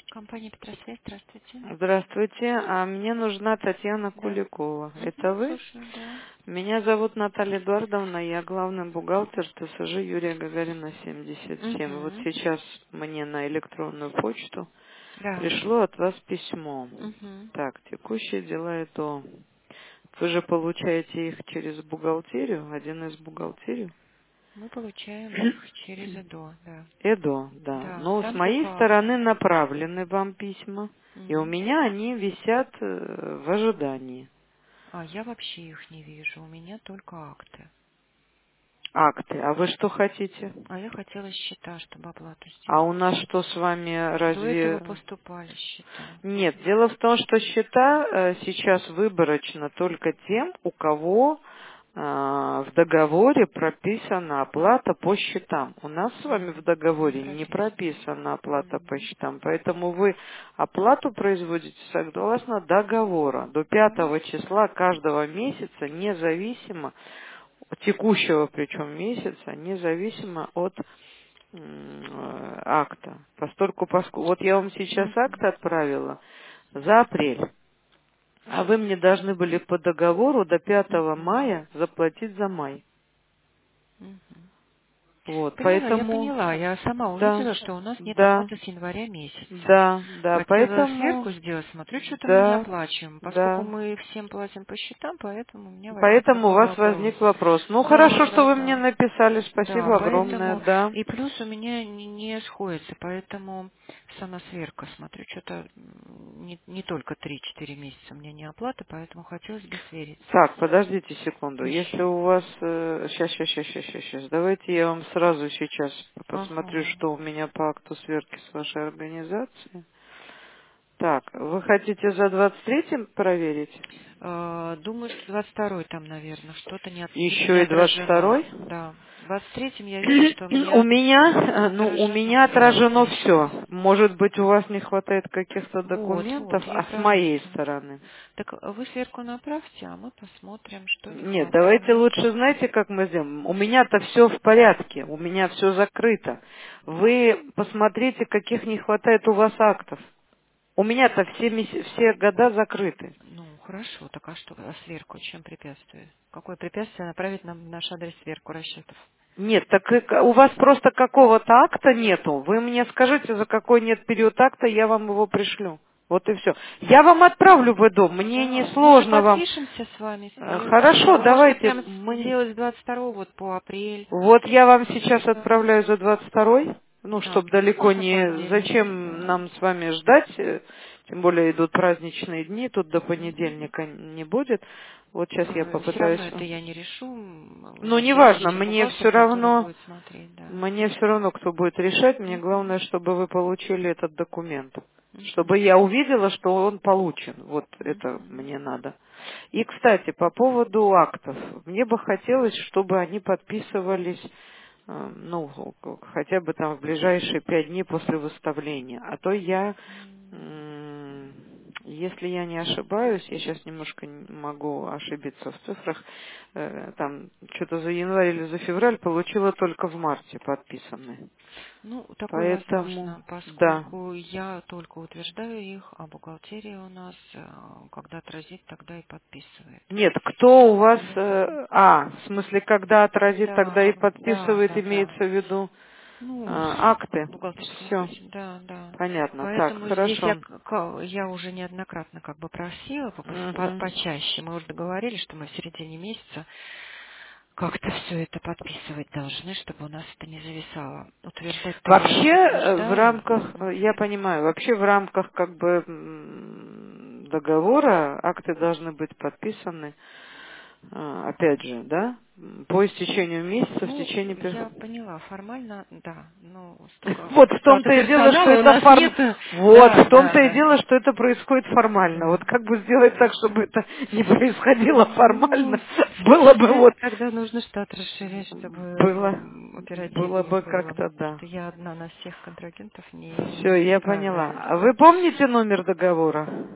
Компания Петросвет, здравствуйте. Здравствуйте, мне нужна Татьяна Да. Куликова. Это вы? Слушаю, да. Меня зовут Наталья Эдуардовна, я главный бухгалтер ТСЖ Юрия Гагарина, 77. Вот Угу. сейчас мне на электронную почту Да. пришло от вас письмо. Угу. Так, текущие дела ЭДО. Вы же получаете их через бухгалтерию, один из бухгалтерию? Мы получаем их через ЭДО, да. ЭДО, да. Да, Но с там моей только акты. стороны направлены вам письма, и у М. меня они висят в ожидании. А я вообще их не вижу, у меня только акты. Акты. А вы что хотите? А я хотела счета, чтобы оплату А у сделать. нас что с вами До этого разве... поступали счета. Нет, дело в том, что счета сейчас выборочно только тем, у кого в договоре прописана оплата по счетам. У нас с вами в Не договоре не прописано. прописана оплата по М. счетам, поэтому вы оплату производите согласно договора до пятого Хорошо. числа каждого месяца, независимо, текущего причем месяца, независимо от акта. Поскольку вот я вам сейчас акт Мгм. отправила за апрель, а вы мне должны были по договору до 5 Мгм. мая заплатить за май. Мгм. Вот, Поняла, я поэтому, поняла. Я сама да, увидела, что у нас нет да, оплаты с января месяца. да, Хотела поэтому, сверку сделать, смотрю, что-то мы не да, оплачиваем. Поскольку да. мы всем платим по счетам, поэтому у меня возник Поэтому у такой вас вопрос. возник вопрос. Ну, Да, хорошо, что да, вы мне да. написали. Да, Спасибо огромное, поэтому да. и плюс у меня не сходится, поэтому самосверка, смотрю, что-то не только 3-4 месяца у меня не оплата, поэтому хотелось бы свериться. Так, подождите секунду. Если Ищу. у вас... Сейчас. Давайте я вам сразу сейчас посмотрю, Ага. что у меня по акту сверки с вашей организацией. Так, вы хотите за 23-м проверить? Думаю, что 22-й там, наверное, что-то где-то не Еще и отражено. 22-й? Да. В 23-м я вижу, что у У меня меня, у отражено меня за отражено месяц. все. Может быть, у вас не хватает каких-то Вот, документов, я а с моей проверю. стороны. Так вы сверку направьте, а мы посмотрим, что не Нет, давайте хватает. лучше, знаете, как мы сделаем? У меня-то все в порядке, у меня все закрыто. Вы посмотрите, каких не хватает у вас актов. У меня-то все года закрыты. Ну, хорошо, так а что, а сверку чем препятствует? Какое препятствие направить нам в наш адрес сверку расчетов? Нет, так у вас просто какого-то акта нету. Вы мне скажите, за какой нет период акта, я вам его пришлю. Вот и все. Я вам отправлю в дом, мне не Да, мы же сложно вам. подпишемся с вами сверху. Хорошо, Вы можете давайте. прямо сделать с 22 вот по апрель. Вот я вам сейчас Да. отправляю за 22-й, ну, А, чтобы ну далеко можно по не... отдельности, Зачем да. нам с вами ждать, тем более идут праздничные дни, тут до Мгм. понедельника не будет. Вот сейчас я Все равно попытаюсь... это я не решу. У Ну, нас есть неважно, личный мне бухгалтер, все который равно, будет смотреть, да. мне все равно, кто будет решать, мне Мгм. главное, чтобы вы получили этот документ. Чтобы Мгм. я увидела, что он получен. Вот это Мгм. мне надо. И, кстати, по поводу актов. Мне бы хотелось, чтобы они подписывались, ну, хотя бы там в ближайшие 5 дней после выставления. А то я, если я не ошибаюсь, я сейчас немножко могу ошибиться в цифрах, там что-то за январь или за февраль получила только в марте подписанные. Ну, такое Поэтому, возможно, да. поскольку я только утверждаю их, а бухгалтерия у нас, когда отразит, тогда и подписывает. Нет, кто у вас, Поэтому, в смысле, когда отразит, тогда и да, да, подписывает, да, да. имеется в виду Ну, акты. бухгалтерским Все, ключом, да, да. понятно. Так, Поэтому здесь хорошо. я уже неоднократно как бы просила Мгм. почаще. Мы уже договорились, что мы в середине месяца как-то все это подписывать должны, чтобы у нас это не зависало. Утверждать-то я Вообще, в утверждаю. рамках, я Мгм. понимаю, вообще в рамках как бы договора акты должны быть подписаны, опять же, да, по истечению месяца, в Ну, течение... я поняла, формально, да, но столько Вот в том-то штата и дело, что персонала у это нас нет. Вот Да, в том-то и да, дело, что это происходит формально. Вот да, как бы сделать да. так, чтобы это не происходило Ну, формально, было бы вот тогда нужно штат расширять, чтобы было было оперативнее бы было. как-то Потому да. что я одна на всех контрагентов Все, не я поняла. справляюсь. А вы помните номер договора?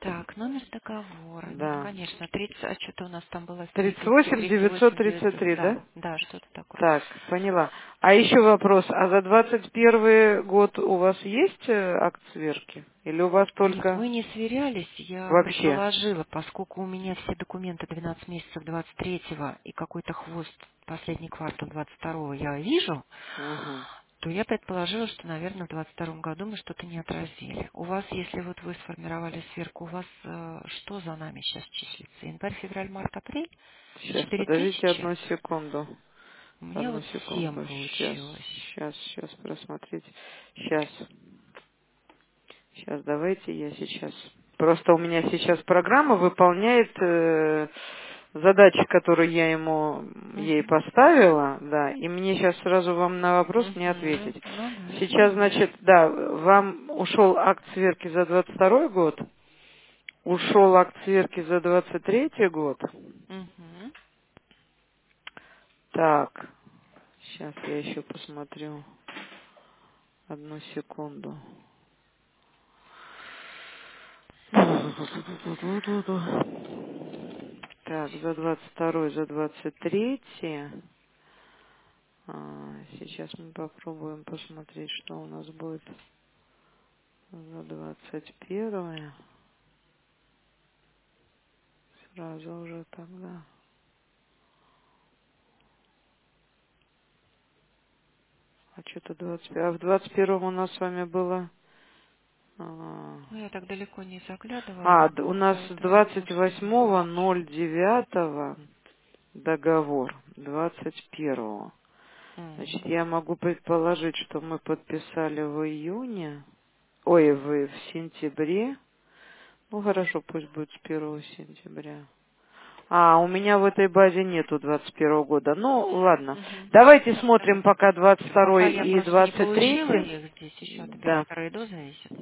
Так, номер договора. Нет, Да. конечно, 30, а что-то у нас там было Тридцать впереди восемь 38 933, 900. да? Да, да, что-то такое. Так, поняла. А еще вопрос. А за 21 год у вас есть акт сверки? Или у вас Нет, только мы не сверялись. Я вообще? предположила, поскольку у меня все документы 12 месяцев 23-го и какой-то хвост последний квартал 22-го я вижу, Мгм. то я предположила, что, наверное, в 22-м году мы что-то не отразили. У вас, если вот вы сформировали сверку, у вас что за нами сейчас числится? Январь, февраль, март, апрель? Сейчас, 4000? подождите одну секунду. У меня Одну вот 7 секунду. получилось. Сейчас просмотреть. Сейчас. Сейчас, давайте я сейчас. Просто у меня сейчас программа выполняет задачи, которые я ей Мгм. поставила, да, и мне сейчас сразу вам на вопрос не Мгм. ответить. Ну да, я Сейчас, понимаю. значит, да, вам ушел акт сверки за 22 год, ушел акт сверки за 23 год. Мгм. Так, сейчас я еще посмотрю. Одну секунду. Так, за 22, за 23. Сейчас мы попробуем посмотреть, что у нас будет за 21. Сразу уже тогда. А что-то 21. А в 21 у нас с вами было... Ну, я так далеко не заглядывала, У нас поэтому может и не быть. 28.09 договор. 21. Значит, Мгм. я могу предположить, что мы подписали в июне. Ой, в сентябре. Ну, хорошо, пусть будет с 1 сентября. У меня в этой базе нету 21 года. Ну, ладно. Мгм. Давайте Тогда, смотрим пока пока 22 я и просто не двадцать получила третий. их здесь еще от Да. оператора ИДО зависит.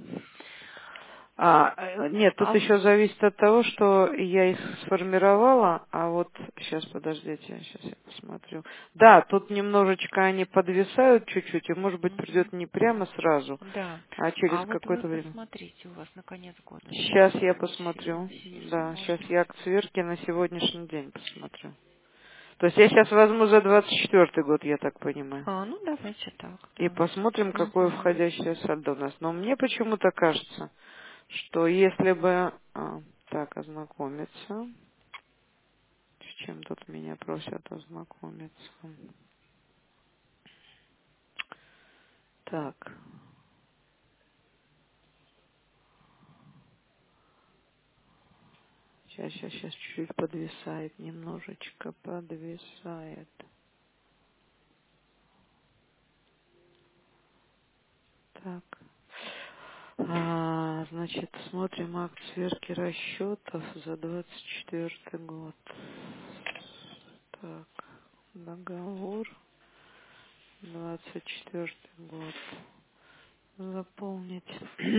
Нет, тут А, еще зависит от того, что я их сформировала, а вот сейчас, подождите, сейчас я посмотрю. Да, тут немножечко они подвисают чуть-чуть, и может быть мгм. придет не прямо сразу, Да. а через А вот вы какое-то время. посмотрите, у вас на конец года Сейчас сколько я посмотрю. получилось, если Да, сейчас можно. я к сверке на сегодняшний день посмотрю. То есть я сейчас возьму за 24 год, я так понимаю. Ну давайте так, И да. посмотрим, какое Мгм. входящее сальдо у нас. Но мне почему-то кажется, что если бы... так, ознакомиться. С чем тут меня просят ознакомиться? Так, сейчас чуть-чуть подвисает, немножечко подвисает. Так. Значит, смотрим акт сверки расчетов за 24 год. Так, договор, 24 год. Заполнить.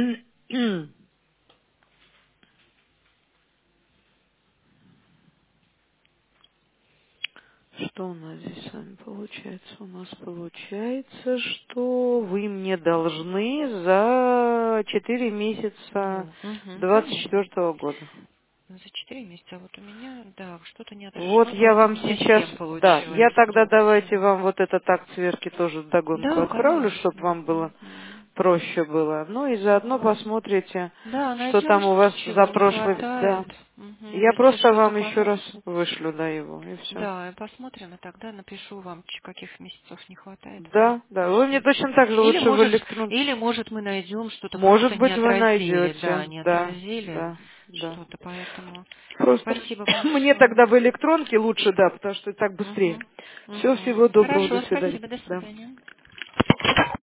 Что у нас здесь с вами получается? У нас получается, что вы мне должны за 4 месяца двадцать Конечно. четвертого года. За 4 месяца. А вот у меня, да, что-то не Вот отражено, я поэтому вам у меня сейчас, 7 да, я получилось. тогда Вот. давайте вам вот этот акт сверки тоже вдогонку Да, отправлю, чтобы конечно. вам было Мгм. проще было. Ну и заодно посмотрите, Да, что там найдем, у вас чего за не прошлый, да. хватает. Мгм. Я Если просто что-то вам еще раз понадобится. вышлю, да, его, и все. Да, и посмотрим, и тогда напишу вам, каких месяцев не хватает, вы Да, да. Вы мне пришлите. точно так же лучше в электрон. Или может мы найдем что-то Может просто не быть, вы отразили, да, найдете. не Да, отразили да, да. что-то, поэтому Просто спасибо мне большое. тогда в электронке лучше, да, потому что так быстрее. Мгм. Все, Мгм. всего доброго, до Хорошо, свидания. спасибо, до Да. свидания.